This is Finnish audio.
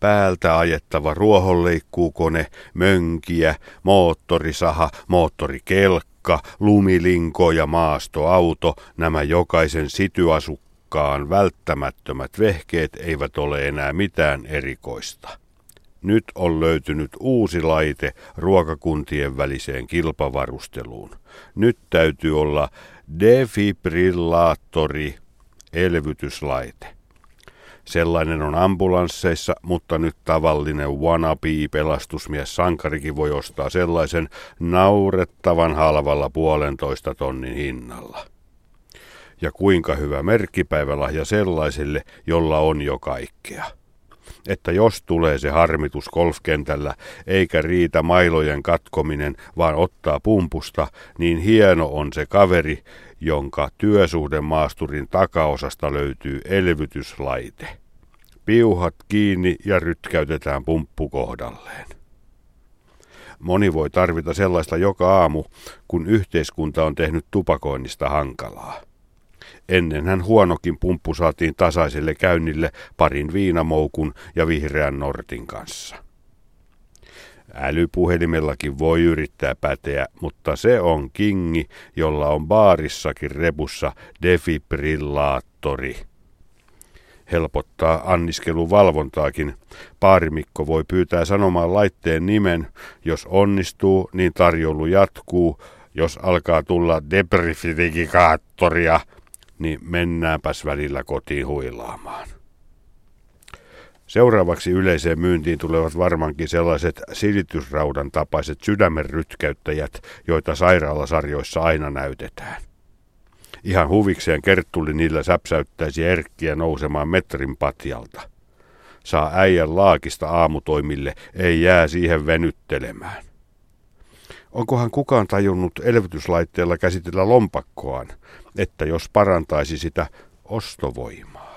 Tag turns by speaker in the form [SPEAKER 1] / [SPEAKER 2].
[SPEAKER 1] päältä ajettava ruohonleikkuukone, mönkiä, moottorisaha, moottorikelkka, lumilinko ja maastoauto, nämä jokaisen sityasukkaan välttämättömät vehkeet eivät ole enää mitään erikoista. Nyt on löytynyt uusi laite ruokakuntien väliseen kilpavarusteluun. Nyt täytyy olla defibrillaattori, elvytyslaite. Sellainen on ambulansseissa, mutta nyt tavallinen wannabe-pelastusmies sankarikin voi ostaa sellaisen naurettavan halvalla 1,5 tonnin hinnalla. Ja kuinka hyvä merkkipäivälahja sellaiselle, jolla on jo kaikkea. Että jos tulee se harmitus golfkentällä, eikä riitä mailojen katkominen, vaan ottaa pumpusta, niin hieno on se kaveri, jonka työsuhdemaasturin takaosasta löytyy elvytyslaite. Piuhat kiinni ja rytkäytetään pumppu kohdalleen. Moni voi tarvita sellaista joka aamu, kun yhteiskunta on tehnyt tupakoinnista hankalaa. Ennenhän huonokin pumppu saatiin tasaiselle käynnille parin viinamoukun ja vihreän nortin kanssa. Älypuhelimellakin voi yrittää päteä, mutta se on kingi, jolla on baarissakin repussa defibrillaattori. Helpottaa anniskelun valvontaakin. Baarimikko voi pyytää sanomaan laitteen nimen. Jos onnistuu, niin tarjoulu jatkuu. Jos alkaa tulla debrifikaattoria, niin mennäänpäs välillä kotiin huilaamaan. Seuraavaksi yleiseen myyntiin tulevat varmaankin sellaiset silitysraudan tapaiset sydämen rytkäyttäjät, joita sairaalasarjoissa aina näytetään. Ihan huvikseen Kerttuli niillä säpsäyttäisi Erkkiä nousemaan metrin patjalta. Saa äijän laakista aamutoimille, ei jää siihen venyttelemään. Onkohan kukaan tajunnut elvytyslaitteella käsitellä lompakkoaan, että jos parantaisi sitä ostovoimaa?